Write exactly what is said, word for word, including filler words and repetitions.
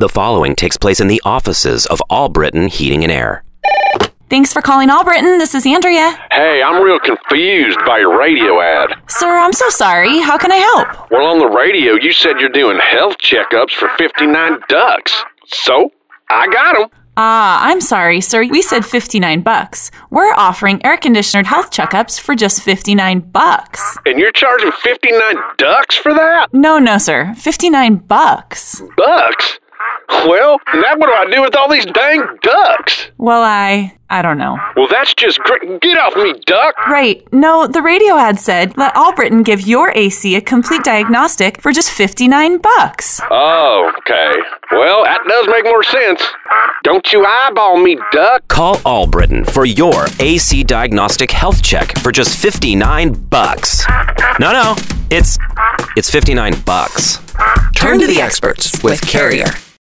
The following takes place in the offices of Allbritton Heating and Air. Thanks for calling Allbritton. This is Andrea. Hey, I'm real confused by your radio ad. Sir, I'm so sorry. How can I help? Well, on the radio, you said you're doing health checkups for fifty-nine ducks. So, I got them. Ah, I'm sorry, sir. We said fifty-nine bucks. We're offering air-conditioned health checkups for just fifty-nine bucks. And you're charging fifty-nine ducks for that? No, no, sir. fifty-nine bucks. Bucks? Well, now what do I do with all these dang ducks? Well, I... I don't know. Well, that's just great. Get off me, duck! Right. No, the radio ad said, let Allbritton give your A C a complete diagnostic for just fifty-nine bucks. Oh, okay. Well, that does make more sense. Don't you eyeball me, duck. Call Allbritton for your A C diagnostic health check for just fifty-nine bucks. No, no. It's... it's fifty-nine bucks. Turn to the experts with Carrier.